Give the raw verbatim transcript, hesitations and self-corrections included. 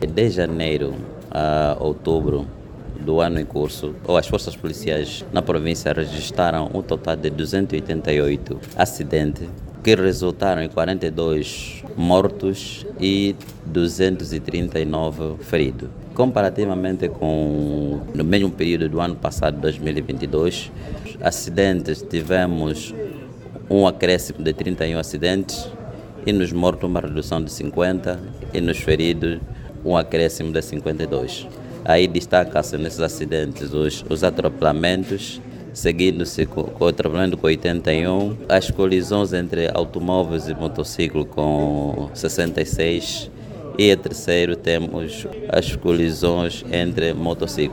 De janeiro a outubro do ano em curso, as forças policiais na província registraram um total de duzentos e oitenta e oito acidentes, que resultaram em quarenta e dois mortos e duzentos e trinta e nove feridos. Comparativamente com no mesmo período do ano passado, dois mil e vinte e dois, acidentes tivemos um acréscimo de trinta e um acidentes e nos mortos uma redução de cinquenta e nos feridos um acréscimo de cinquenta e dois. Aí destaca-se nesses acidentes os, os atropelamentos, seguindo-se com, com o atropelamento com oitenta e um, as colisões entre automóveis e motociclo com sessenta e seis e a terceiro temos as colisões entre motociclos.